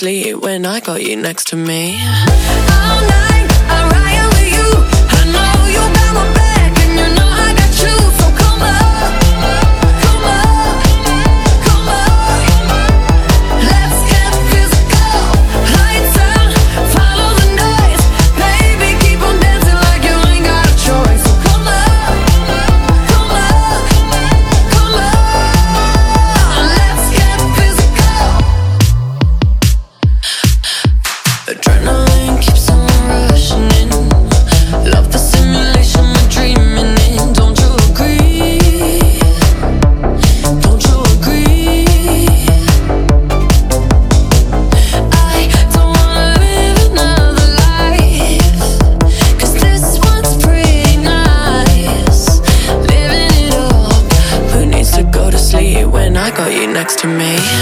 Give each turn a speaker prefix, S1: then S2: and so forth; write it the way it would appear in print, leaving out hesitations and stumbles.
S1: sleep when I got you next to me.
S2: All night, I ride with you. I know you got my back, and you know I got you. So come up, come up, come up. Let's get physical. Lights out, follow the noise. Baby, keep on dancing like you ain't got a choice. So come up, come up, come up. Let's get physical.
S1: Adrenaline keeps on rushing in. Love the simulation we're dreaming in. Don't you agree? Don't you agree? I don't wanna live another life, 'cause this one's pretty nice. Living it up. Who needs to go to sleep when I got you next to me?